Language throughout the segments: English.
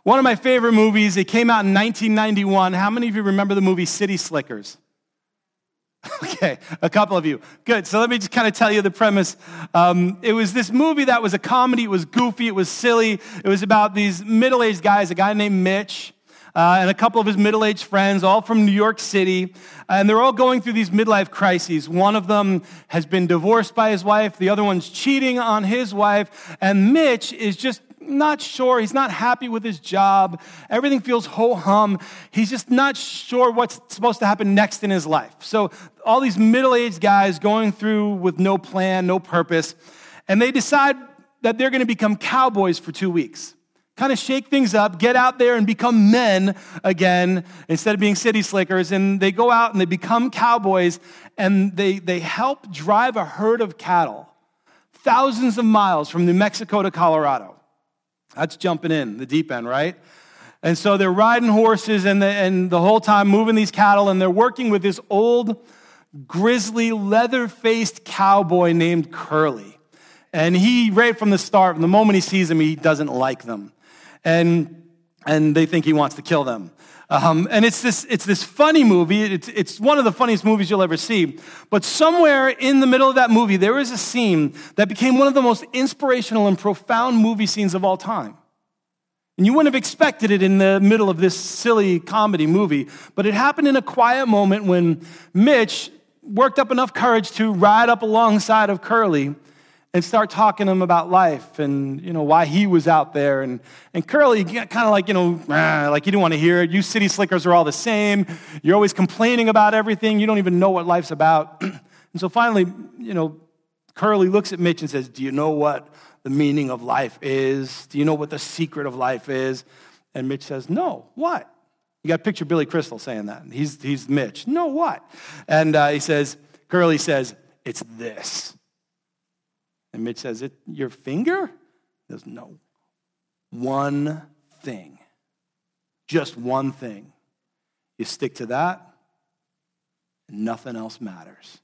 One of my favorite movies, it came out in 1991. How many of you remember the movie City Slickers? Okay, a couple of you. Good, so let me just kind of tell you the premise. It was this movie that was a comedy. It was goofy. It was silly. It was about these middle-aged guys, a guy named Mitch, and a couple of his middle-aged friends, all from New York City, and they're all going through these midlife crises. One of them has been divorced by his wife. The other one's cheating on his wife, and Mitch is just not sure. He's not happy with his job. Everything feels ho-hum. He's just not sure what's supposed to happen next in his life. So all these middle-aged guys going through with no plan, no purpose, and they decide that they're going to become cowboys for 2 weeks. Kind of shake things up, get out there and become men again instead of being city slickers. And they go out and they become cowboys, and they help drive a herd of cattle thousands of miles from New Mexico to Colorado. That's jumping in the deep end, right? And so they're riding horses and the whole time moving these cattle, and they're working with this old, grizzly, leather-faced cowboy named Curly. And he, right from the start, from the moment he sees them, he doesn't like them. And they think he wants to kill them. And it's this funny movie. It's one of the funniest movies you'll ever see. But somewhere in the middle of that movie, there is a scene that became one of the most inspirational and profound movie scenes of all time. And you wouldn't have expected it in the middle of this silly comedy movie. But it happened in a quiet moment when Mitch worked up enough courage to ride up alongside of Curly and start talking to him about life and, why he was out there. And Curly kind of like, like you didn't want to hear it. You city slickers are all the same. You're always complaining about everything. You don't even know what life's about. And so finally, Curly looks at Mitch and says, do you know what the meaning of life is? Do you know what the secret of life is? And Mitch says, no, what? You got to picture Billy Crystal saying that. He's Mitch. No, what? And Curly says, it's this. And Mitch says, your finger? He goes, no. One thing. Just one thing. You stick to that, and nothing else matters.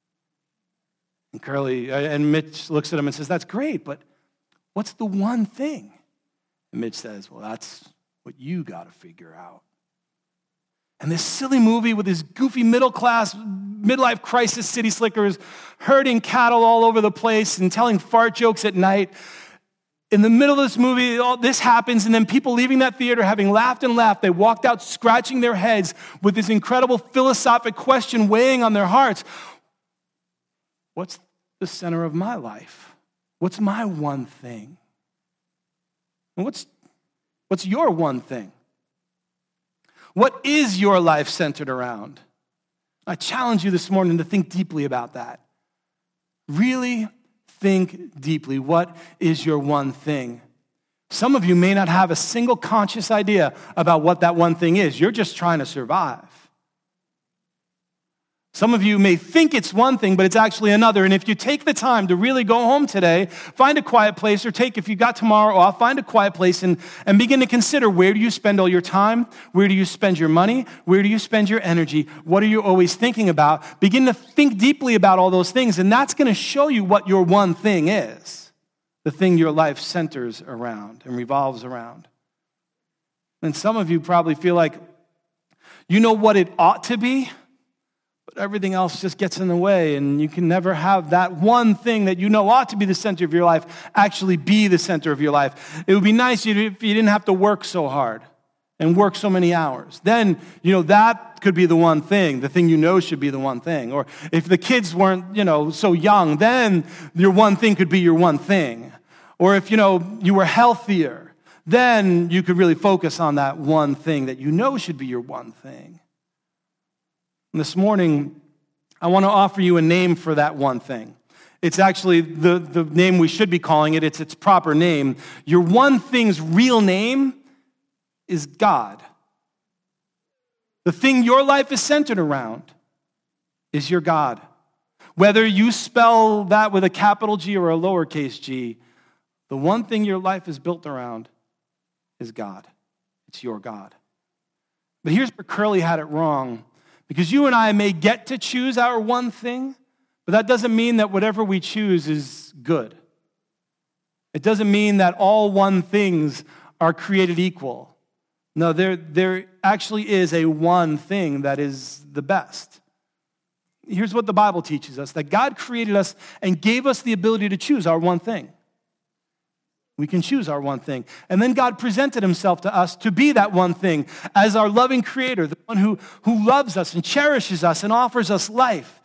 And Mitch looks at him and says, that's great, but what's the one thing? And Mitch says, well, that's what you got to figure out. And this silly movie with this goofy middle-class, midlife crisis city slickers herding cattle all over the place and telling fart jokes at night. In the middle of this movie, all this happens, and then people leaving that theater having laughed and laughed, they walked out scratching their heads with this incredible philosophic question weighing on their hearts. What's the center of my life? What's my one thing? And what's your one thing? What is your life centered around? I challenge you this morning to think deeply about that. Really think deeply. What is your one thing? Some of you may not have a single conscious idea about what that one thing is. You're just trying to survive. Some of you may think it's one thing, but it's actually another. And if you take the time to really go home today, find a quiet place, or if you've got tomorrow off, find a quiet place and begin to consider, where do you spend all your time? Where do you spend your money? Where do you spend your energy? What are you always thinking about? Begin to think deeply about all those things, and that's going to show you what your one thing is, the thing your life centers around and revolves around. And some of you probably feel like you know what it ought to be, but everything else just gets in the way, and you can never have that one thing that you know ought to be the center of your life actually be the center of your life. It would be nice if you didn't have to work so hard and work so many hours. Then, that could be the one thing, the thing should be the one thing. Or if the kids weren't, so young, then your one thing could be your one thing. Or if, you were healthier, then you could really focus on that one thing that should be your one thing. And this morning, I want to offer you a name for that one thing. It's actually the name we should be calling it. It's its proper name. Your one thing's real name is God. The thing your life is centered around is your God. Whether you spell that with a capital G or a lowercase g, the one thing your life is built around is God. It's your God. But here's where Curly had it wrong. Because you and I may get to choose our one thing, but that doesn't mean that whatever we choose is good. It doesn't mean that all one things are created equal. No, there actually is a one thing that is the best. Here's what the Bible teaches us, that God created us and gave us the ability to choose our one thing. We can choose our one thing. And then God presented himself to us to be that one thing as our loving creator, the one who loves us and cherishes us and offers us life.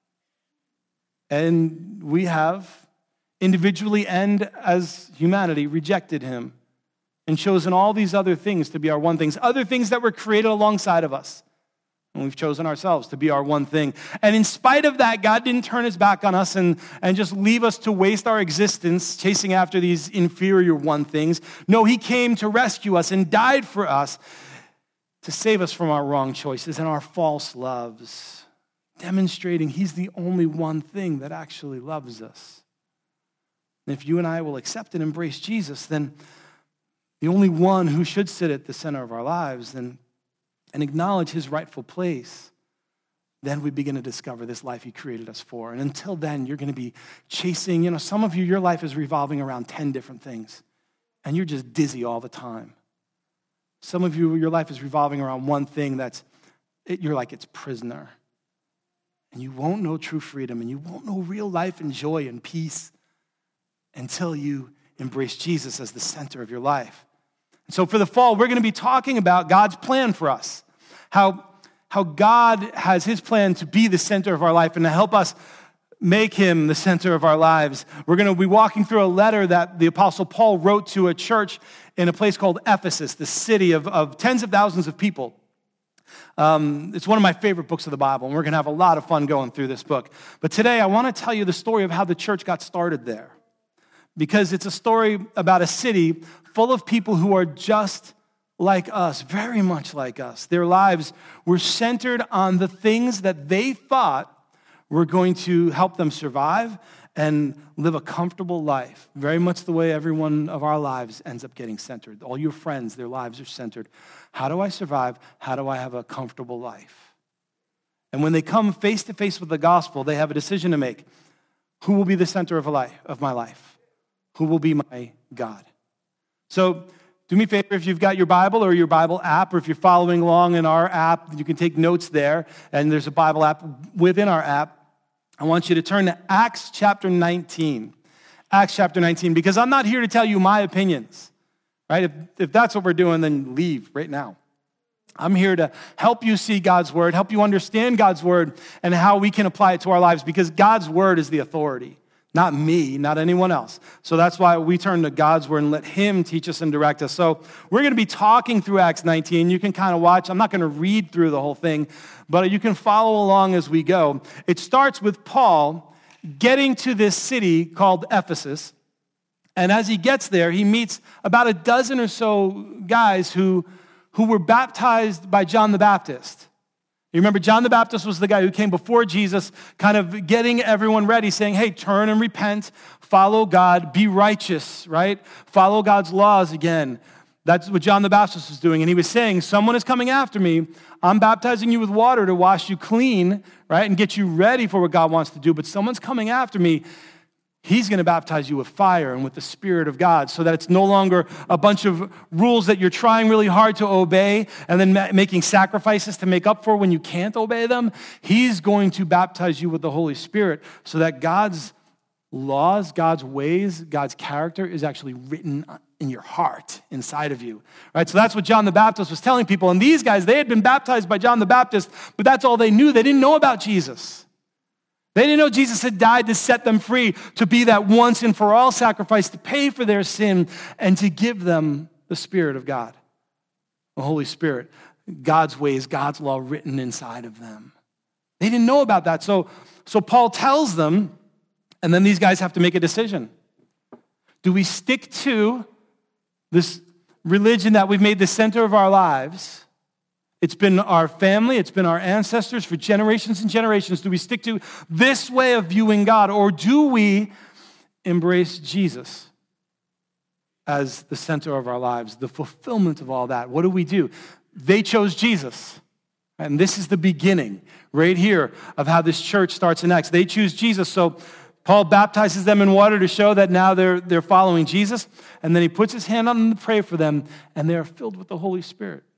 And we have individually and as humanity rejected him and chosen all these other things to be our one things, other things that were created alongside of us. And we've chosen ourselves to be our one thing. And in spite of that, God didn't turn his back on us and just leave us to waste our existence chasing after these inferior one things. No, he came to rescue us and died for us to save us from our wrong choices and our false loves, demonstrating he's the only one thing that actually loves us. And if you and I will accept and embrace Jesus, then the only one who should sit at the center of our lives and acknowledge his rightful place, then we begin to discover this life he created us for. And until then, you're going to be chasing, some of you, your life is revolving around 10 different things, and you're just dizzy all the time. Some of you, your life is revolving around one thing you're like its prisoner. And you won't know true freedom, and you won't know real life and joy and peace until you embrace Jesus as the center of your life. And so for the fall, we're going to be talking about God's plan for us, how God has his plan to be the center of our life and to help us make him the center of our lives. We're going to be walking through a letter that the Apostle Paul wrote to a church in a place called Ephesus, the city of tens of thousands of people. It's one of my favorite books of the Bible, and we're going to have a lot of fun going through this book. But today, I want to tell you the story of how the church got started there, because it's a story about a city full of people who are just like us, very much like us. Their lives were centered on the things that they thought were going to help them survive and live a comfortable life, very much the way every one of our lives ends up getting centered. All your friends, their lives are centered. How do I survive? How do I have a comfortable life? And when they come face to face with the gospel, they have a decision to make. Who will be the center of my life? Who will be my God? So do me a favor, if you've got your Bible or your Bible app, or if you're following along in our app, you can take notes there, and there's a Bible app within our app. I want you to turn to Acts chapter 19. Acts chapter 19, because I'm not here to tell you my opinions, right? If that's what we're doing, then leave right now. I'm here to help you see God's word, help you understand God's word, and how we can apply it to our lives, because God's word is the authority. Not me, not anyone else. So that's why we turn to God's word and let him teach us and direct us. So we're going to be talking through Acts 19. You can kind of watch. I'm not going to read through the whole thing, but you can follow along as we go. It starts with Paul getting to this city called Ephesus. And as he gets there, he meets about a dozen or so guys who were baptized by John the Baptist. You remember John the Baptist was the guy who came before Jesus, kind of getting everyone ready, saying, hey, turn and repent, follow God, be righteous, right? Follow God's laws again. That's what John the Baptist was doing. And he was saying, someone is coming after me. I'm baptizing you with water to wash you clean, right? And get you ready for what God wants to do. But someone's coming after me. He's going to baptize you with fire and with the Spirit of God, so that it's no longer a bunch of rules that you're trying really hard to obey and then making sacrifices to make up for when you can't obey them. He's going to baptize you with the Holy Spirit so that God's laws, God's ways, God's character is actually written in your heart, inside of you. Right? So that's what John the Baptist was telling people. And these guys, they had been baptized by John the Baptist, but that's all they knew. They didn't know about Jesus. They didn't know Jesus had died to set them free, to be that once and for all sacrifice, to pay for their sin, and to give them the Spirit of God, the Holy Spirit, God's ways, God's law written inside of them. They didn't know about that. So Paul tells them, and then these guys have to make a decision. Do we stick to this religion that we've made the center of our lives? It's been our family, it's been our ancestors for generations and generations. Do we stick to this way of viewing God, or do we embrace Jesus as the center of our lives, the fulfillment of all that? What do? They chose Jesus. And this is the beginning right here of how this church starts in Acts. They choose Jesus. So Paul baptizes them in water to show that now they're following Jesus. And then he puts his hand on them to pray for them, and they're filled with the Holy Spirit.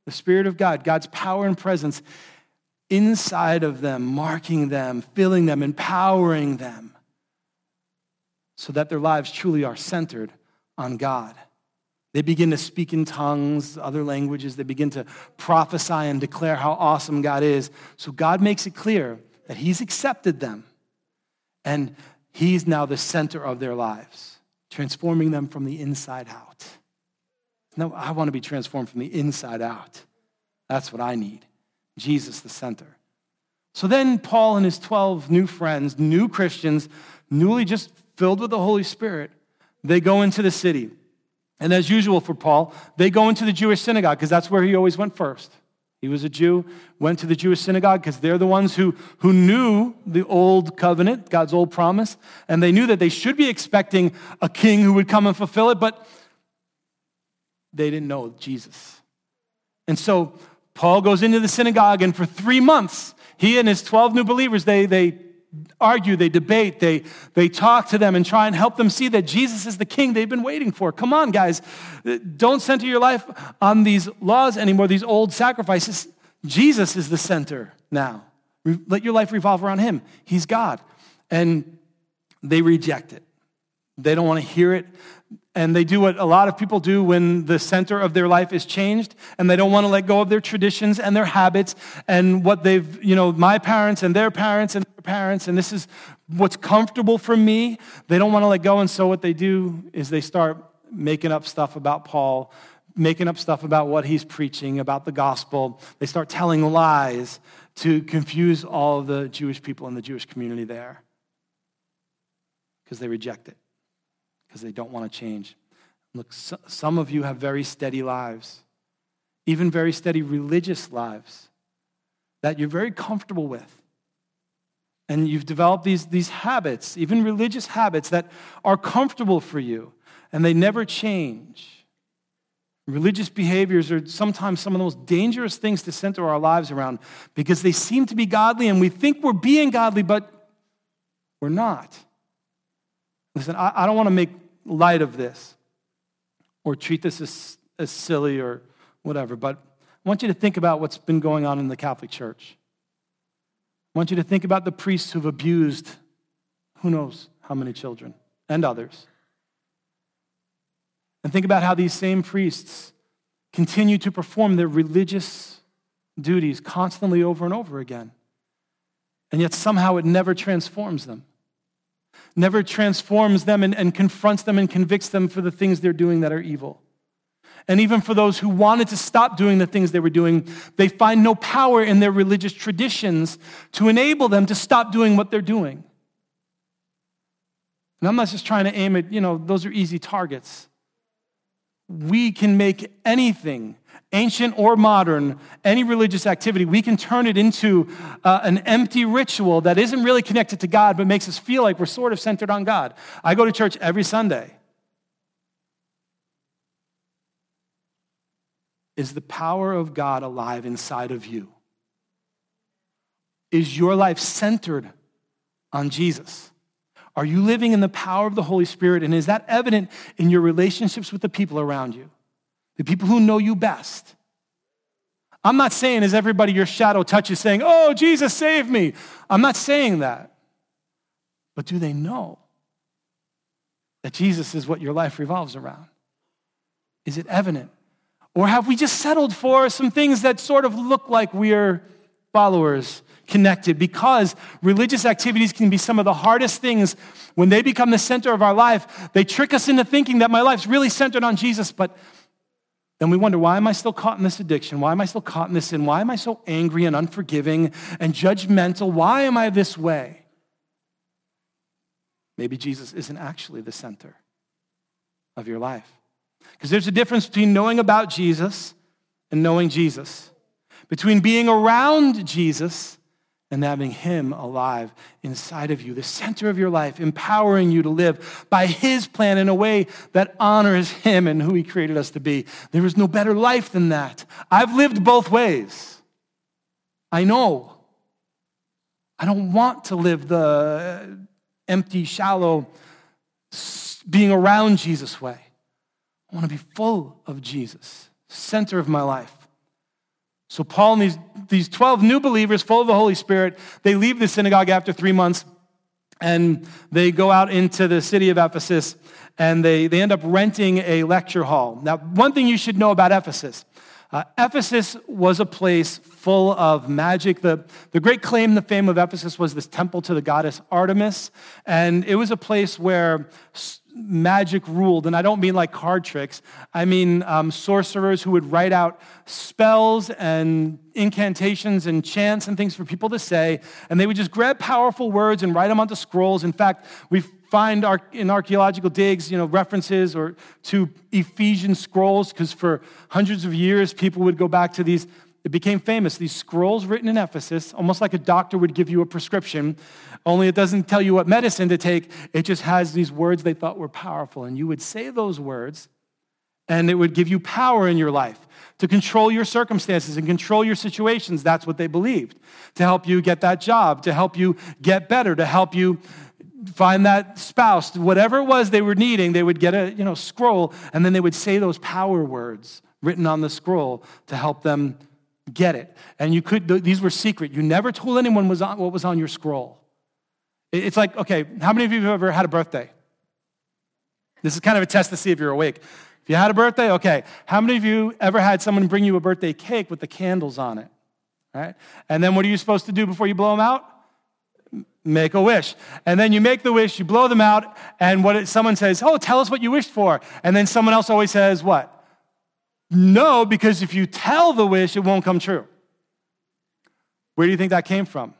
the Spirit of God, God's power and presence inside of them, marking them, filling them, empowering them, so that their lives truly are centered on God. They begin to speak in tongues, other languages. They begin to prophesy and declare how awesome God is. So God makes it clear that he's accepted them, and he's now the center of their lives, transforming them from the inside out. No, I want to be transformed from the inside out. That's what I need. Jesus, the center. So then Paul and his 12 new friends, new Christians, newly just filled with the Holy Spirit, they go into the city. And as usual for Paul, they go into the Jewish synagogue because that's where he always went first. He was a Jew, went to the Jewish synagogue because they're the ones who knew the old covenant, God's old promise, and they knew that they should be expecting a king who would come and fulfill it, but they didn't know Jesus. And so Paul goes into the synagogue, and for 3 months, he and his 12 new believers, they argue, they debate, they talk to them and try and help them see that Jesus is the king they've been waiting for. Come on, guys. Don't center your life on these laws anymore, these old sacrifices. Jesus is the center now. Let your life revolve around him. He's God. And they reject it. They don't want to hear it. And they do what a lot of people do when the center of their life is changed, and they don't want to let go of their traditions and their habits and what they've, my parents and their parents and their parents, and this is what's comfortable for me. They don't want to let go, and so what they do is they start making up stuff about Paul, making up stuff about what he's preaching, about the gospel. They start telling lies to confuse all of the Jewish people in the Jewish community there because they reject it. Because they don't want to change. Look, some of you have very steady lives, even very steady religious lives that you're very comfortable with. And you've developed these habits, even religious habits that are comfortable for you, and they never change. Religious behaviors are sometimes some of the most dangerous things to center our lives around because they seem to be godly, and we think we're being godly, but we're not. Listen, I don't want to make light of this or treat this as silly or whatever, but I want you to think about what's been going on in the Catholic Church. I want you to think about the priests who've abused who knows how many children and others. And think about how these same priests continue to perform their religious duties constantly over and over again. And yet somehow it never transforms them. Never transforms them and confronts them and convicts them for the things they're doing that are evil. And even for those who wanted to stop doing the things they were doing, they find no power in their religious traditions to enable them to stop doing what they're doing. And I'm not just trying to aim at, those are easy targets. We can make anything, ancient or modern, any religious activity, we can turn it into an empty ritual that isn't really connected to God, but makes us feel like we're sort of centered on God. I go to church every Sunday. Is the power of God alive inside of you? Is your life centered on Jesus? Are you living in the power of the Holy Spirit? And is that evident in your relationships with the people around you? The people who know you best. I'm not saying is everybody your shadow touches saying, oh, Jesus, save me. I'm not saying that. But do they know that Jesus is what your life revolves around? Is it evident? Or have we just settled for some things that sort of look like we're followers connected? Because religious activities can be some of the hardest things when they become the center of our life. They trick us into thinking that my life's really centered on Jesus, but then we wonder, why am I still caught in this addiction? Why am I still caught in this sin? Why am I so angry and unforgiving and judgmental? Why am I this way? Maybe Jesus isn't actually the center of your life. Because there's a difference between knowing about Jesus and knowing Jesus. Between being around Jesus and having him alive inside of you, the center of your life, empowering you to live by his plan in a way that honors him and who he created us to be. There is no better life than that. I've lived both ways. I know. I don't want to live the empty, shallow, being around Jesus way. I want to be full of Jesus, center of my life. So Paul and these 12 new believers full of the Holy Spirit, they leave the synagogue after 3 months, and they go out into the city of Ephesus, and they end up renting a lecture hall. Now, one thing you should know about Ephesus, Ephesus was a place full of magic. The great claim to fame of Ephesus was this temple to the goddess Artemis, and it was a place where magic ruled, and I don't mean like card tricks. I mean sorcerers who would write out spells and incantations and chants and things for people to say, and they would just grab powerful words and write them onto scrolls. In fact, we find in archaeological digs, references to Ephesian scrolls, because for hundreds of years, people would go back to these. It became famous, these scrolls written in Ephesus, almost like a doctor would give you a prescription, only it doesn't tell you what medicine to take. It just has these words they thought were powerful, and you would say those words, and it would give you power in your life to control your circumstances and control your situations. That's what they believed, to help you get that job, to help you get better, to help you find that spouse, whatever it was they were needing. They would get a scroll, and then they would say those power words written on the scroll to help them get it. And these were secret. You never told anyone what was on your scroll. It's like, okay, how many of you have ever had a birthday? This is kind of a test to see if you're awake. If you had a birthday, okay. How many of you ever had someone bring you a birthday cake with the candles on it? Right? And then what are you supposed to do before you blow them out? Make a wish. And then you make the wish, you blow them out, and someone says, oh, tell us what you wished for. And then someone else always says, what? No, because if you tell the wish, it won't come true. Where do you think that came from?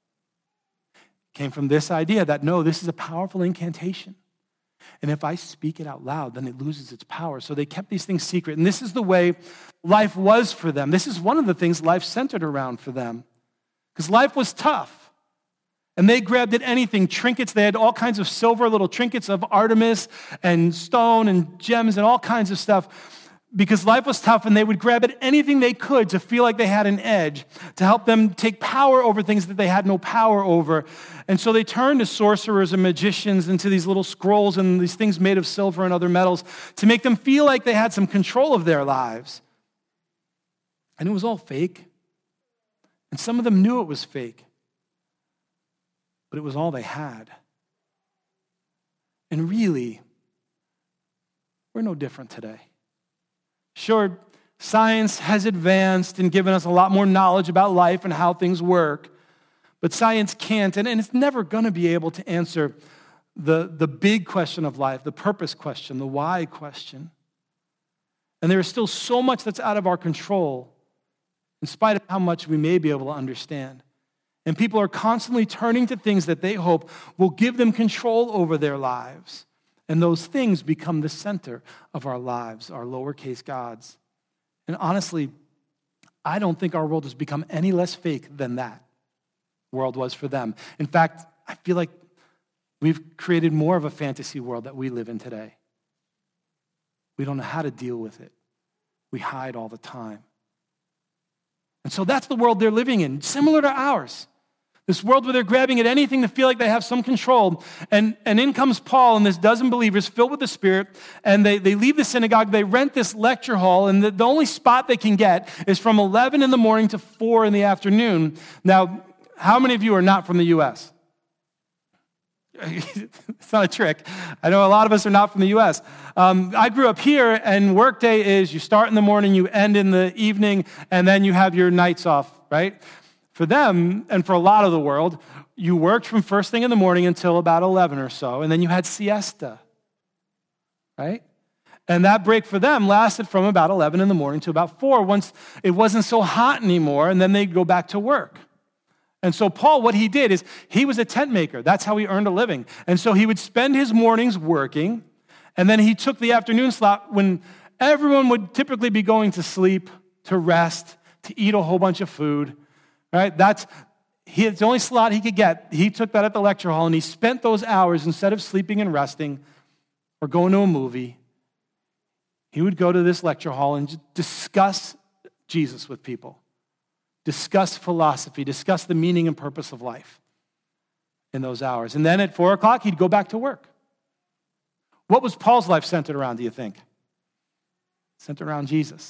It came from this idea that, no, this is a powerful incantation. And if I speak it out loud, then it loses its power. So they kept these things secret. And this is the way life was for them. This is one of the things life centered around for them. Because life was tough. And they grabbed at anything, trinkets. They had all kinds of silver little trinkets of Artemis and stone and gems and all kinds of stuff, because life was tough, and they would grab at anything they could to feel like they had an edge, to help them take power over things that they had no power over. And so they turned to sorcerers and magicians and to these little scrolls and these things made of silver and other metals to make them feel like they had some control of their lives. And it was all fake. And some of them knew it was fake. But it was all they had. And really, we're no different today. Sure, science has advanced and given us a lot more knowledge about life and how things work, but science can't, and it's never going to be able to answer the big question of life, the purpose question, the why question. And there is still so much that's out of our control, in spite of how much we may be able to understand. And people are constantly turning to things that they hope will give them control over their lives. And those things become the center of our lives, our lowercase gods. And honestly, I don't think our world has become any less fake than that world was for them. In fact, I feel like we've created more of a fantasy world that we live in today. We don't know how to deal with it. We hide all the time. And so that's the world they're living in, similar to ours. This world where they're grabbing at anything to feel like they have some control. And in comes Paul and this dozen believers filled with the Spirit, and they leave the synagogue, they rent this lecture hall, and the only spot they can get is from 11 in the morning to 4 in the afternoon. Now, how many of you are not from the U.S.? It's not a trick. I know a lot of us are not from the U.S. I grew up here, and workday is you start in the morning, you end in the evening, and then you have your nights off, right? For them, and for a lot of the world, you worked from first thing in the morning until about 11 or so, and then you had siesta, right? And that break for them lasted from about 11 in the morning to about 4, once it wasn't so hot anymore, and then they'd go back to work. And so Paul, what he did is he was a tent maker. That's how he earned a living. And so he would spend his mornings working, and then he took the afternoon slot when everyone would typically be going to sleep, to rest, to eat a whole bunch of food. Right? It's the only slot he could get. He took that at the lecture hall, and he spent those hours, instead of sleeping and resting or going to a movie, he would go to this lecture hall and discuss Jesus with people, discuss philosophy, discuss the meaning and purpose of life in those hours. And then at 4 o'clock, he'd go back to work. What was Paul's life centered around, do you think? Centered around Jesus.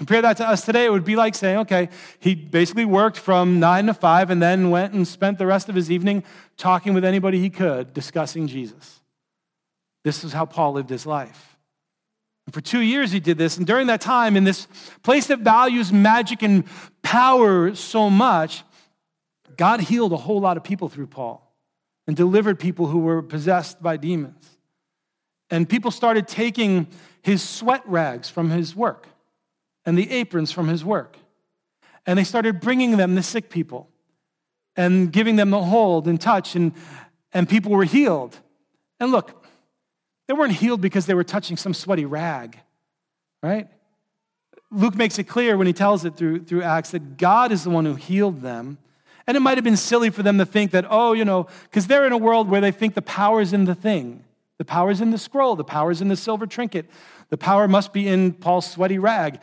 Compare that to us today, it would be like saying, okay, he basically worked from 9 to 5 and then went and spent the rest of his evening talking with anybody he could, discussing Jesus. This is how Paul lived his life. And for 2 years he did this, and during that time, in this place that values magic and power so much, God healed a whole lot of people through Paul and delivered people who were possessed by demons. And people started taking his sweat rags from his work and the aprons from his work. And they started bringing them to sick people and giving them the hold and touch, and people were healed. And look, they weren't healed because they were touching some sweaty rag, right? Luke makes it clear when he tells it through Acts that God is the one who healed them. And it might have been silly for them to think that, because they're in a world where they think the power's in the thing. The power's in the scroll. The power's in the silver trinket. The power must be in Paul's sweaty rag.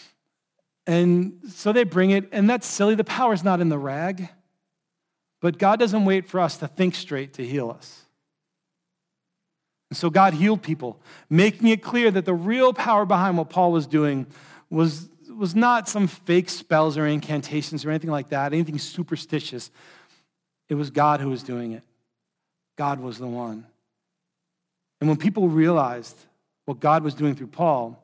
And so they bring it, and that's silly. The power's not in the rag. But God doesn't wait for us to think straight to heal us. And so God healed people, making it clear that the real power behind what Paul was doing was not some fake spells or incantations or anything like that, anything superstitious. It was God who was doing it. God was the one. And when people realized what God was doing through Paul,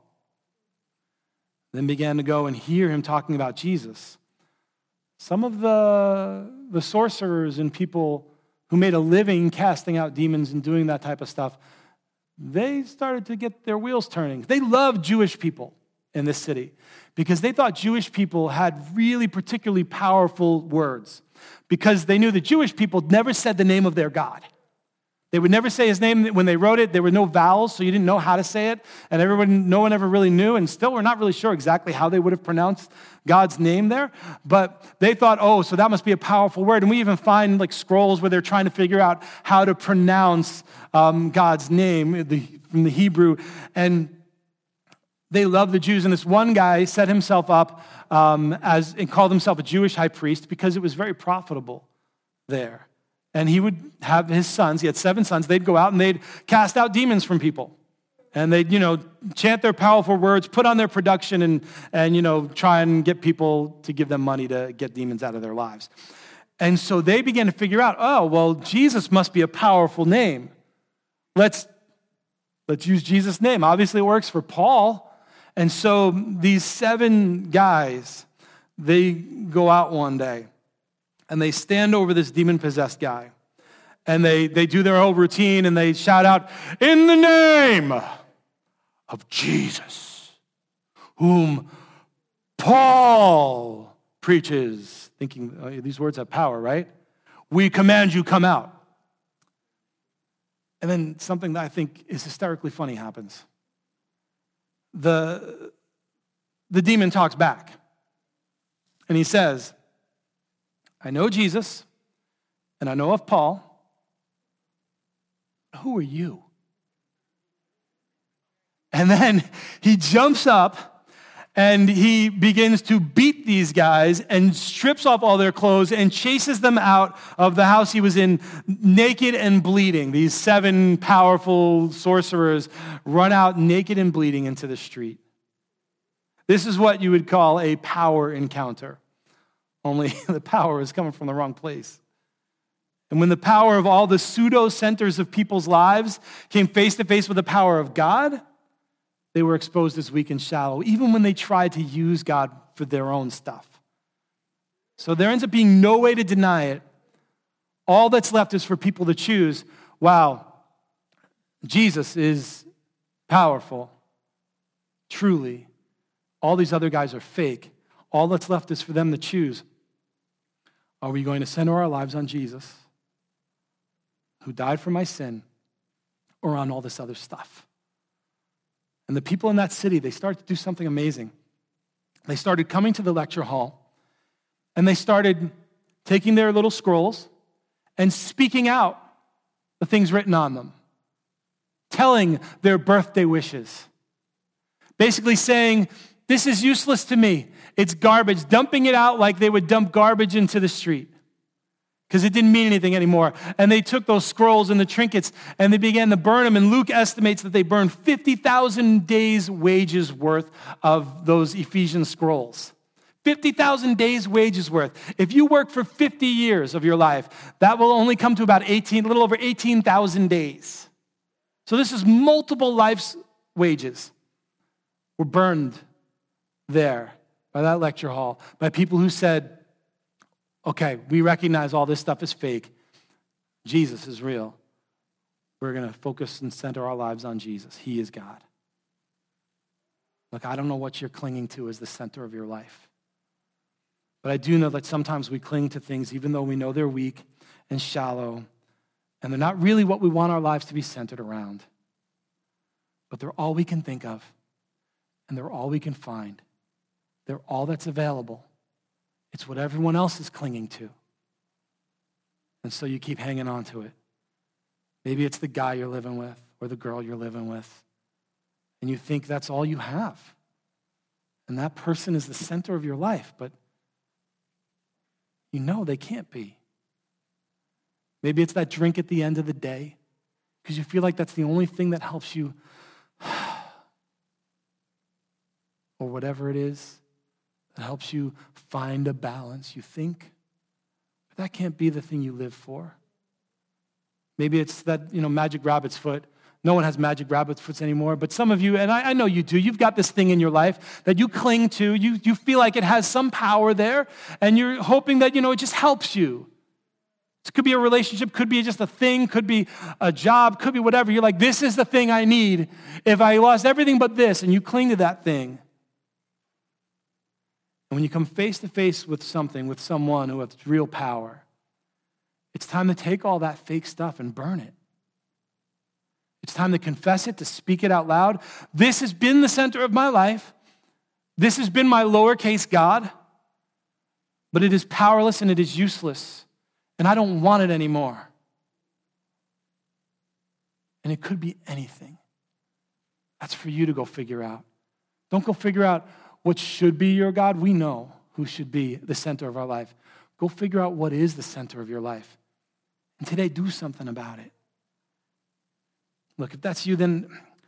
then began to go and hear him talking about Jesus, some of the sorcerers and people who made a living casting out demons and doing that type of stuff, they started to get their wheels turning. They loved Jewish people in this city because they thought Jewish people had really particularly powerful words, because they knew the Jewish people never said the name of their God. They would never say his name. When they wrote it, there were no vowels, so you didn't know how to say it, and no one ever really knew, and still we're not really sure exactly how they would have pronounced God's name there, but they thought, so that must be a powerful word. And we even find like scrolls where they're trying to figure out how to pronounce God's name from the Hebrew, and they loved the Jews. And this one guy set himself up and called himself a Jewish high priest because it was very profitable there. And he would have his sons, he had 7 sons, they'd go out and they'd cast out demons from people. And they'd, chant their powerful words, put on their production, and try and get people to give them money to get demons out of their lives. And so they began to figure out, Jesus must be a powerful name. Let's use Jesus' name. Obviously it works for Paul. And so these 7 guys, they go out one day and they stand over this demon-possessed guy. And they do their whole routine and they shout out, "In the name of Jesus, whom Paul preaches," thinking these words have power, right? "We command you, come out." And then something that I think is hysterically funny happens. The demon talks back. And he says, "I know Jesus, and I know of Paul. Who are you?" And then he jumps up and he begins to beat these guys and strips off all their clothes and chases them out of the house he was in naked and bleeding. These 7 powerful sorcerers run out naked and bleeding into the street. This is what you would call a power encounter. Only the power is coming from the wrong place. And when the power of all the pseudo centers of people's lives came face to face with the power of God, they were exposed as weak and shallow, even when they tried to use God for their own stuff. So there ends up being no way to deny it. All that's left is for people to choose, Jesus is powerful, truly. All these other guys are fake. All that's left is for them to choose. Are we going to center our lives on Jesus, who died for my sin, or on all this other stuff? And the people in that city, they started to do something amazing. They started coming to the lecture hall, and they started taking their little scrolls and speaking out the things written on them, telling their birthday wishes, basically saying, "This is useless to me. It's garbage," dumping it out like they would dump garbage into the street. because it didn't mean anything anymore. And they took those scrolls and the trinkets and they began to burn them. And Luke estimates that they burned 50,000 days' wages worth of those Ephesian scrolls. 50,000 days' wages worth. If you work for 50 years of your life, that will only come to about a little over 18,000 days. So this is multiple life's wages were burned there by that lecture hall, by people who said, okay, we recognize all this stuff is fake. Jesus is real. We're going to focus and center our lives on Jesus. He is God. Look, I don't know what you're clinging to as the center of your life. But I do know that sometimes we cling to things even though we know they're weak and shallow, and they're not really what we want our lives to be centered around. But they're all we can think of, and they're all we can find. They're all that's available. It's what everyone else is clinging to. And so you keep hanging on to it. Maybe it's the guy you're living with or the girl you're living with, and you think that's all you have. And that person is the center of your life, but you know they can't be. Maybe it's that drink at the end of the day because you feel like that's the only thing that helps you, or whatever it is that helps you find a balance, you think. But that can't be the thing you live for. Maybe it's that, magic rabbit's foot. No one has magic rabbit's foot anymore, but some of you, and I know you do, you've got this thing in your life that you cling to. You feel like it has some power there, and you're hoping that, it just helps you. It could be a relationship, could be just a thing, could be a job, could be whatever. You're like, this is the thing I need. If I lost everything but this, and you cling to that thing. And when you come face to face with something, with someone who has real power, it's time to take all that fake stuff and burn it. It's time to confess it, to speak it out loud. This has been the center of my life. This has been my lowercase God, but it is powerless and it is useless, and I don't want it anymore. And it could be anything. That's for you to go figure out. Don't go figure out what should be your God. We know who should be the center of our life. Go figure out what is the center of your life. And today, do something about it. Look, if that's you, then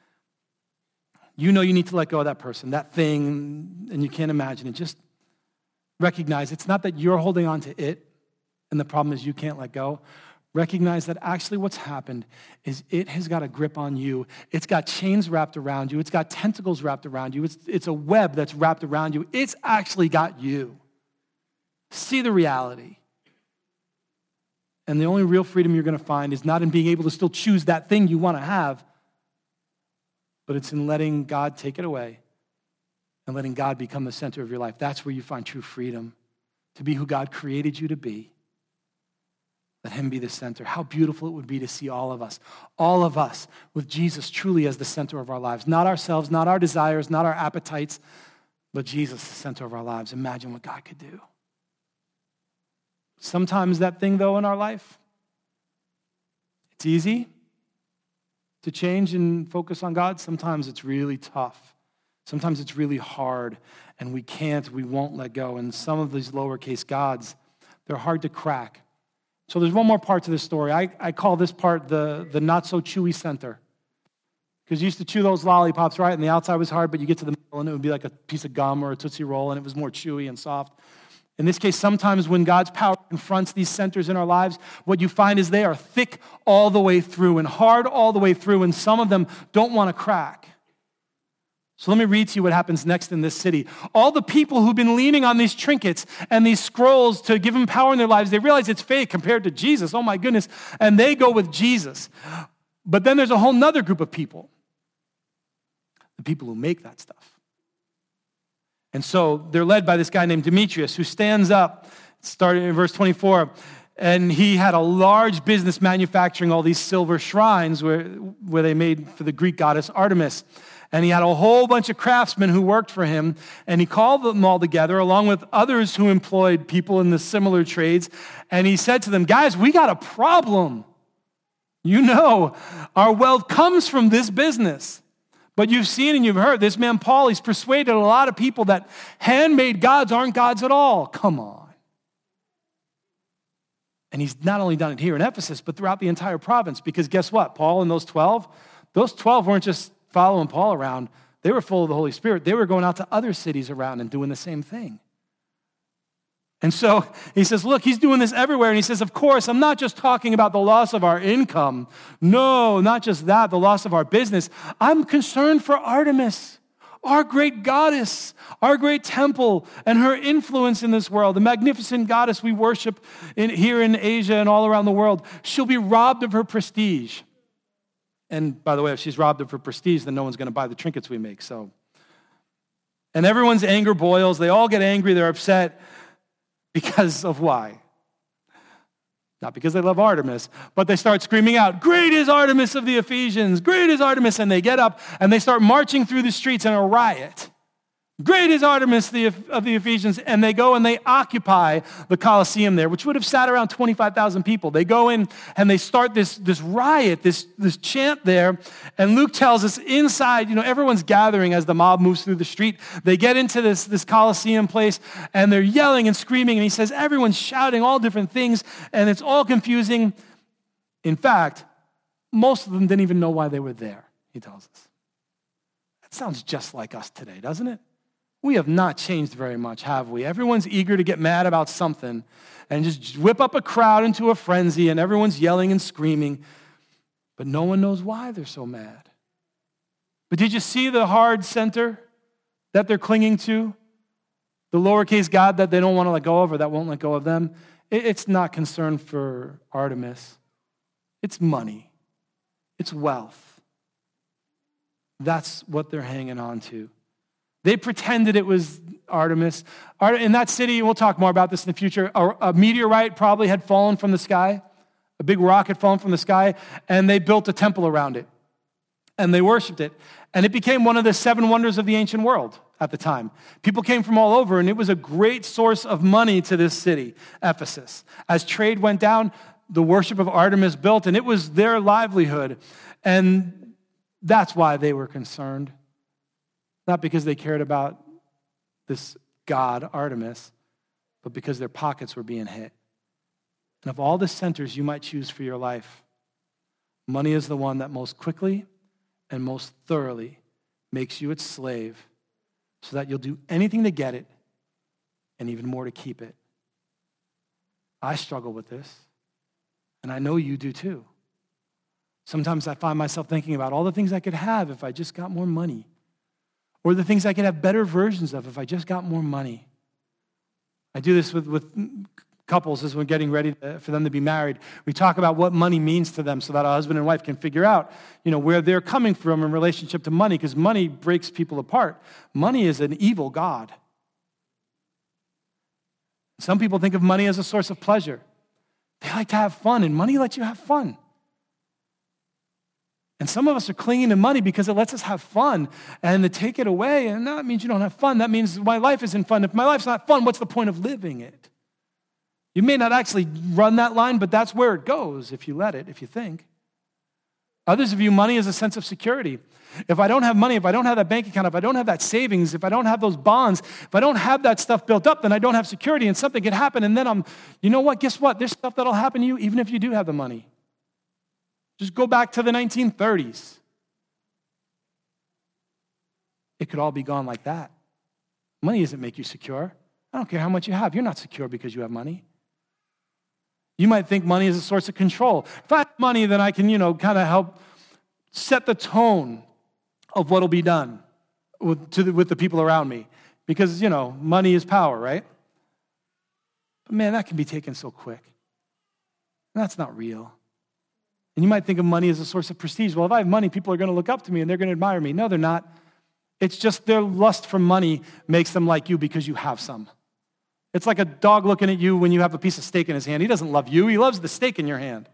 you know you need to let go of that person, that thing, and you can't imagine it. Just recognize it's not that you're holding on to it, and the problem is you can't let go. Recognize that actually what's happened is it has got a grip on you. It's got chains wrapped around you. It's got tentacles wrapped around you. It's a web that's wrapped around you. It's actually got you. See the reality. And the only real freedom you're going to find is not in being able to still choose that thing you want to have, but it's in letting God take it away and letting God become the center of your life. That's where you find true freedom, to be who God created you to be. Let him be the center. How beautiful it would be to see all of us with Jesus truly as the center of our lives. Not ourselves, not our desires, not our appetites, but Jesus, the center of our lives. Imagine what God could do. Sometimes that thing, though, in our life, it's easy to change and focus on God. Sometimes it's really tough. Sometimes it's really hard, and we won't let go. And some of these lowercase gods, they're hard to crack. So there's one more part to this story. I call this part the not-so-chewy center. Because you used to chew those lollipops, right? And the outside was hard, but you get to the middle, and it would be like a piece of gum or a Tootsie Roll, and it was more chewy and soft. In this case, sometimes when God's power confronts these centers in our lives, what you find is they are thick all the way through and hard all the way through, and some of them don't want to crack. So let me read to you what happens next in this city. All the people who've been leaning on these trinkets and these scrolls to give them power in their lives, they realize it's fake compared to Jesus. Oh my goodness. And they go with Jesus. But then there's a whole nother group of people. The people who make that stuff. And so they're led by this guy named Demetrius, who stands up, starting in verse 24, and he had a large business manufacturing all these silver shrines where they made for the Greek goddess Artemis. And he had a whole bunch of craftsmen who worked for him, and he called them all together along with others who employed people in the similar trades. And he said to them, guys, we got a problem. You know, our wealth comes from this business. But you've seen and you've heard, this man Paul, he's persuaded a lot of people that handmade gods aren't gods at all. Come on. And he's not only done it here in Ephesus, but throughout the entire province. Because guess what? Paul and those 12 weren't just following Paul around. They were full of the Holy Spirit. They were going out to other cities around and doing the same thing. And so he says, look, he's doing this everywhere. And he says, of course, I'm not just talking about the loss of our income. No, not just that, the loss of our business. I'm concerned for Artemis, our great goddess, our great temple, and her influence in this world, the magnificent goddess we worship here in Asia and all around the world. She'll be robbed of her prestige. And by the way, if she's robbed of her prestige, then no one's going to buy the trinkets we make. And everyone's anger boils. They all get angry. They're upset because of why? Not because they love Artemis, but they start screaming out, "Great is Artemis of the Ephesians! Great is Artemis!" And they get up and they start marching through the streets in a riot. Great is Artemis of the Ephesians. And they go and they occupy the Colosseum there, which would have sat around 25,000 people. They go in and they start this riot, this chant there. And Luke tells us inside, everyone's gathering as the mob moves through the street. They get into this Colosseum place and they're yelling and screaming. And he says, everyone's shouting all different things and it's all confusing. In fact, most of them didn't even know why they were there, he tells us. That sounds just like us today, doesn't it? We have not changed very much, have we? Everyone's eager to get mad about something and just whip up a crowd into a frenzy and everyone's yelling and screaming, but no one knows why they're so mad. But did you see the hard center that they're clinging to? The lowercase God that they don't want to let go of or that won't let go of them? It's not concern for Artemis. It's money. It's wealth. That's what they're hanging on to. They pretended it was Artemis. In that city, we'll talk more about this in the future, a meteorite probably had fallen from the sky. A big rock had fallen from the sky, and they built a temple around it. And they worshiped it. And it became one of the 7 wonders of the ancient world at the time. People came from all over, and it was a great source of money to this city, Ephesus. As trade went down, the worship of Artemis built, and it was their livelihood. And that's why they were concerned. Not because they cared about this god, Artemis, but because their pockets were being hit. And of all the centers you might choose for your life, money is the one that most quickly and most thoroughly makes you its slave so that you'll do anything to get it and even more to keep it. I struggle with this, and I know you do too. Sometimes I find myself thinking about all the things I could have if I just got more money. Or the things I could have better versions of if I just got more money. I do this with couples as we're getting ready for them to be married. We talk about what money means to them so that a husband and wife can figure out, where they're coming from in relationship to money, because money breaks people apart. Money is an evil god. Some people think of money as a source of pleasure. They like to have fun, and money lets you have fun. And some of us are clinging to money because it lets us have fun, and to take it away, and that means you don't have fun. That means my life isn't fun. If my life's not fun, what's the point of living it? You may not actually run that line, but that's where it goes if you let it, if you think. Others view money as a sense of security. If I don't have money, if I don't have that bank account, if I don't have that savings, if I don't have those bonds, if I don't have that stuff built up, then I don't have security, and something could happen, and then you know what? Guess what? There's stuff that'll happen to you even if you do have the money. Just go back to the 1930s. It could all be gone like that. Money doesn't make you secure. I don't care how much you have. You're not secure because you have money. You might think money is a source of control. If I have money, then I can, kind of help set the tone of what will be done with the people around me. Because, money is power, right? But man, that can be taken so quick. And that's not real. And you might think of money as a source of prestige. Well, if I have money, people are going to look up to me and they're going to admire me. No, they're not. It's just their lust for money makes them like you because you have some. It's like a dog looking at you when you have a piece of steak in his hand. He doesn't love you. He loves the steak in your hand.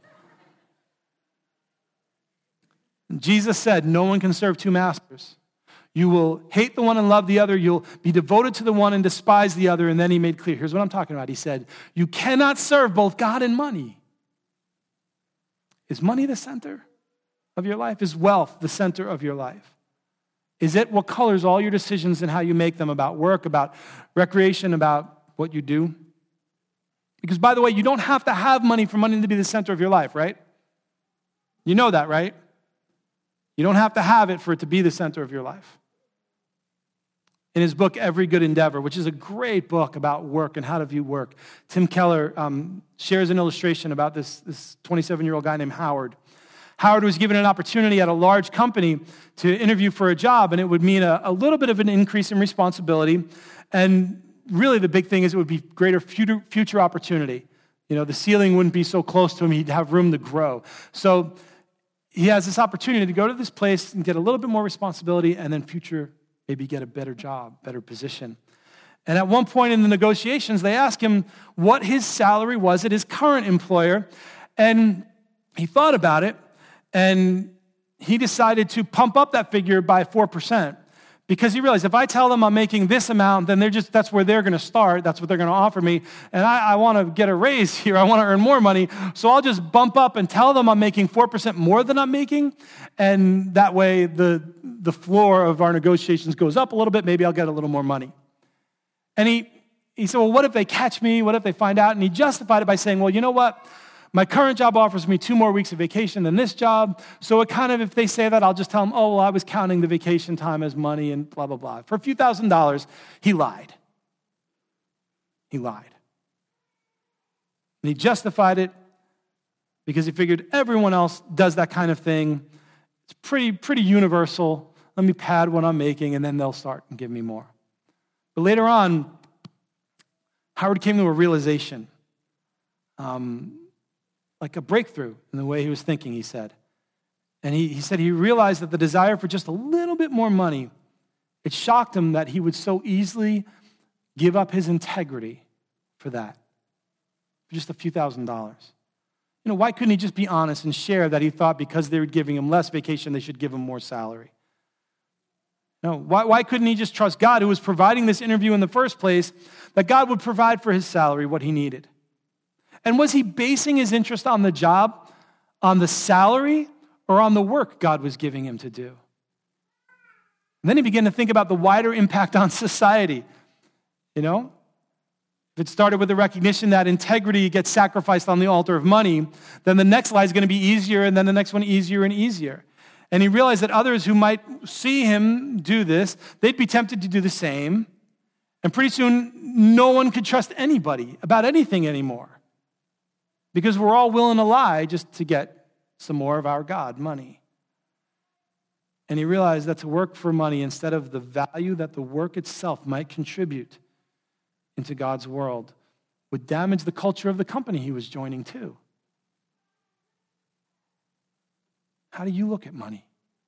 Jesus said, no one can serve 2 masters. You will hate the one and love the other. You'll be devoted to the one and despise the other. And then he made clear, here's what I'm talking about. He said, you cannot serve both God and money. Is money the center of your life? Is wealth the center of your life? Is it what colors all your decisions and how you make them about work, about recreation, about what you do? Because, by the way, you don't have to have money for money to be the center of your life, right? You know that, right? You don't have to have it for it to be the center of your life. In his book, Every Good Endeavor, which is a great book about work and how to view work, Tim Keller shares an illustration about this 27-year-old guy named Howard. Howard was given an opportunity at a large company to interview for a job, and it would mean a little bit of an increase in responsibility. And really the big thing is it would be greater future opportunity. You know, the ceiling wouldn't be so close to him, he'd have room to grow. So he has this opportunity to go to this place and get a little bit more responsibility and then maybe get a better job, better position. And at one point in the negotiations, they asked him what his salary was at his current employer. And he thought about it, and he decided to pump up that figure by 4%. Because he realized if I tell them I'm making this amount, then that's where they're going to start. That's what they're going to offer me. And I want to get a raise here. I want to earn more money. So I'll just bump up and tell them I'm making 4% more than I'm making. And that way the floor of our negotiations goes up a little bit. Maybe I'll get a little more money. And he said, well, what if they catch me? What if they find out? And he justified it by saying, well, you know what? My current job offers me 2 more weeks of vacation than this job. So it kind of, if they say that, I'll just tell them, oh, well, I was counting the vacation time as money and blah, blah, blah. For a few $1,000s, he lied. He lied. And he justified it because he figured everyone else does that kind of thing. It's pretty universal. Let me pad what I'm making, and then they'll start and give me more. But later on, Howard came to a realization. Like a breakthrough in the way he was thinking, he said. And he said he realized that the desire for just a little bit more money, it shocked him that he would so easily give up his integrity for that, for just a few $1,000s. You know, why couldn't he just be honest and share that he thought because they were giving him less vacation, they should give him more salary? No, why couldn't he just trust God, who was providing this interview in the first place, that God would provide for his salary what he needed? And was he basing his interest on the job, on the salary, or on the work God was giving him to do? And then he began to think about the wider impact on society. You know, if it started with the recognition that integrity gets sacrificed on the altar of money, then the next lie is going to be easier, and then the next one easier and easier. And he realized that others who might see him do this, they'd be tempted to do the same. And pretty soon, no one could trust anybody about anything anymore. Because we're all willing to lie just to get some more of our God, money. And he realized that to work for money instead of the value that the work itself might contribute into God's world would damage the culture of the company he was joining to. How do you look at money?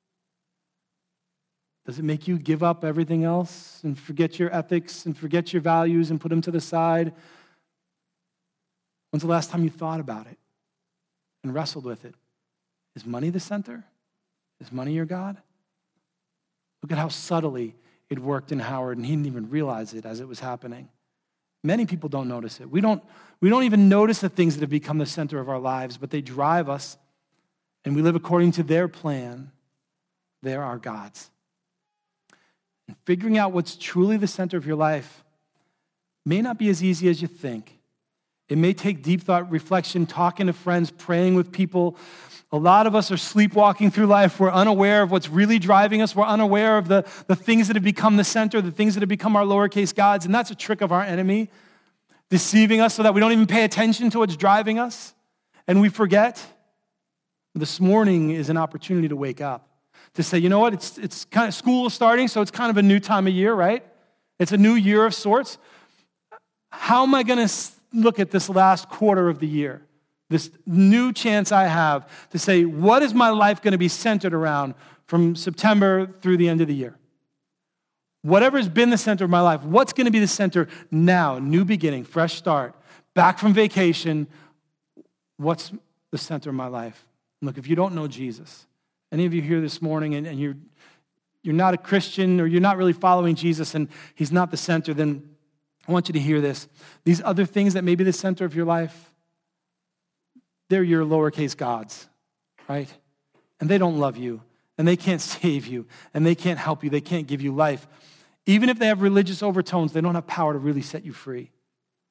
Does it make you give up everything else and forget your ethics and forget your values and put them to the side? When's the last time you thought about it and wrestled with it? Is money the center? Is money your God? Look at how subtly it worked in Howard, and he didn't even realize it as it was happening. Many people don't notice it. We don't even notice the things that have become the center of our lives, but they drive us, and we live according to their plan. They're our gods. And figuring out what's truly the center of your life may not be as easy as you think. It may take deep thought, reflection, talking to friends, praying with people. A lot of us are sleepwalking through life. We're unaware of what's really driving us. We're unaware of the things that have become the center, the things that have become our lowercase gods. And that's a trick of our enemy, deceiving us so that we don't even pay attention to what's driving us. And we forget. This morning is an opportunity to wake up, to say, you know what, it's kind of school is starting, so it's kind of a new time of year, right? It's a new year of sorts. How am I going to look at this last quarter of the year, this new chance I have to say, what is my life going to be centered around from September through the end of the year? Whatever's been the center of my life, what's going to be the center now? New beginning, fresh start, back from vacation. What's the center of my life? Look, if you don't know Jesus, any of you here this morning and you're not a Christian or you're not really following Jesus and he's not the center, then I want you to hear this. These other things that may be the center of your life, they're your lowercase gods, right? And they don't love you, and they can't save you, and they can't help you, they can't give you life. Even if they have religious overtones, they don't have power to really set you free.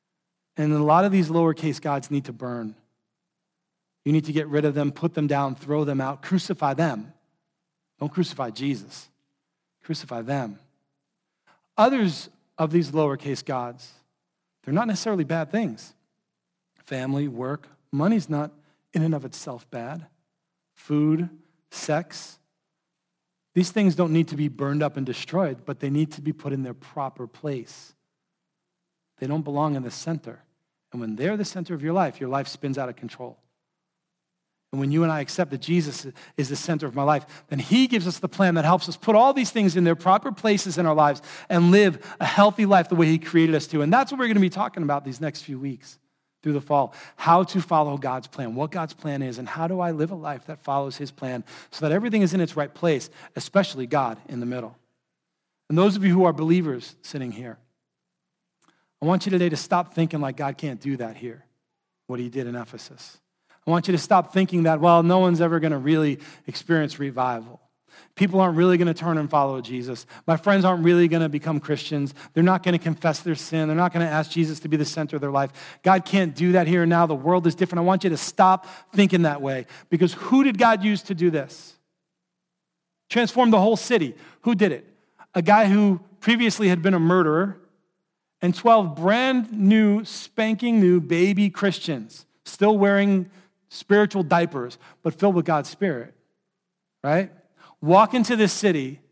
And a lot of these lowercase gods need to burn. You need to get rid of them, put them down, throw them out, crucify them. Don't crucify Jesus. Crucify them. Others of these lowercase gods, they're not necessarily bad things. Family, work, money's not in and of itself bad. Food, sex. These things don't need to be burned up and destroyed, but they need to be put in their proper place. They don't belong in the center. And when they're the center of your life spins out of control. And when you and I accept that Jesus is the center of my life, then he gives us the plan that helps us put all these things in their proper places in our lives and live a healthy life the way he created us to. And that's what we're going to be talking about these next few weeks through the fall. How to follow God's plan, what God's plan is, and how do I live a life that follows his plan so that everything is in its right place, especially God in the middle. And those of you who are believers sitting here, I want you today to stop thinking like God can't do that here, what he did in Ephesus. I want you to stop thinking that, well, no one's ever going to really experience revival. People aren't really going to turn and follow Jesus. My friends aren't really going to become Christians. They're not going to confess their sin. They're not going to ask Jesus to be the center of their life. God can't do that here and now. The world is different. I want you to stop thinking that way, because who did God use to do this? Transform the whole city. Who did it? A guy who previously had been a murderer, and 12 brand new, spanking new baby Christians, still wearing spiritual diapers, but filled with God's Spirit, right? Walk into this city,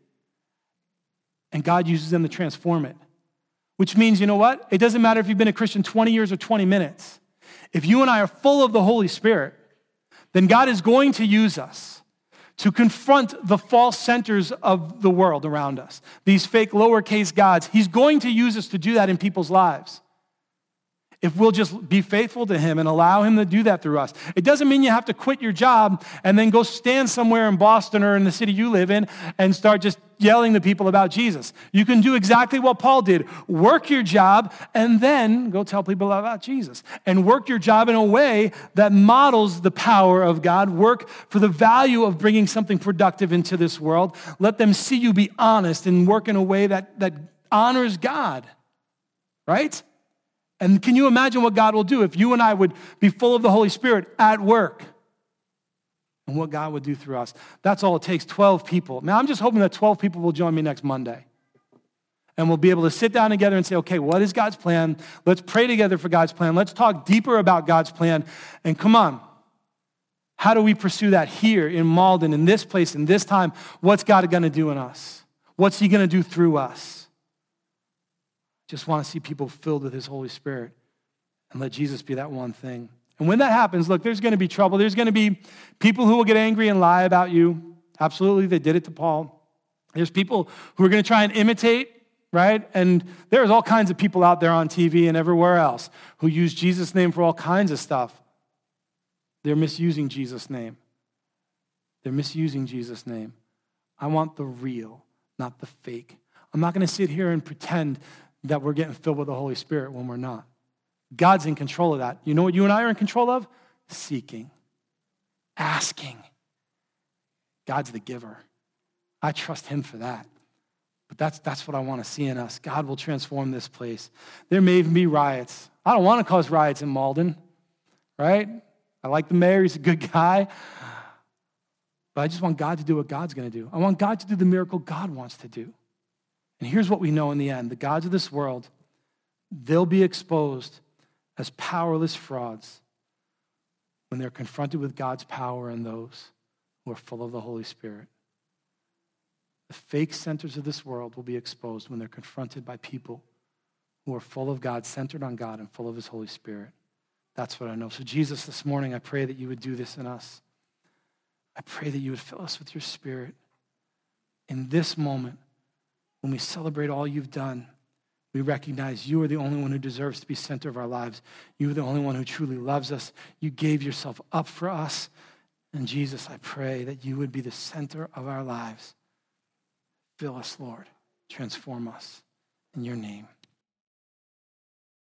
and God uses them to transform it. Which means, you know what? It doesn't matter if you've been a Christian 20 years or 20 minutes. If you and I are full of the Holy Spirit, then God is going to use us to confront the false centers of the world around us, these fake lowercase gods. He's going to use us to do that in people's lives. If we'll just be faithful to him and allow him to do that through us. It doesn't mean you have to quit your job and then go stand somewhere in Boston or in the city you live in and start just yelling to people about Jesus. You can do exactly what Paul did. Work your job and then go tell people about Jesus. And work your job in a way that models the power of God. Work for the value of bringing something productive into this world. Let them see you be honest and work in a way that honors God. Right? And can you imagine what God will do if you and I would be full of the Holy Spirit at work? And what God would do through us. That's all it takes, 12 people. Now, I'm just hoping that 12 people will join me next Monday. And we'll be able to sit down together and say, okay, what is God's plan? Let's pray together for God's plan. Let's talk deeper about God's plan. And come on, how do we pursue that here in Malden, in this place, in this time? What's God going to do in us? What's he going to do through us? Just want to see people filled with his Holy Spirit and let Jesus be that one thing. And when that happens, look, there's going to be trouble. There's going to be people who will get angry and lie about you. Absolutely, they did it to Paul. There's people who are going to try and imitate, right? And there's all kinds of people out there on TV and everywhere else who use Jesus' name for all kinds of stuff. They're misusing Jesus' name. They're misusing Jesus' name. I want the real, not the fake. I'm not going to sit here and pretend that we're getting filled with the Holy Spirit when we're not. God's in control of that. You know what you and I are in control of? Seeking, asking. God's the giver. I trust him for that. But that's what I want to see in us. God will transform this place. There may even be riots. I don't want to cause riots in Malden, right? I like the mayor. He's a good guy. But I just want God to do what God's going to do. I want God to do the miracle God wants to do. And here's what we know in the end. The gods of this world, they'll be exposed as powerless frauds when they're confronted with God's power and those who are full of the Holy Spirit. The fake centers of this world will be exposed when they're confronted by people who are full of God, centered on God, and full of his Holy Spirit. That's what I know. So Jesus, this morning, I pray that you would do this in us. I pray that you would fill us with your Spirit in this moment. When we celebrate all you've done, we recognize you are the only one who deserves to be center of our lives. You are the only one who truly loves us. You gave yourself up for us. And Jesus, I pray that you would be the center of our lives. Fill us, Lord. Transform us in your name.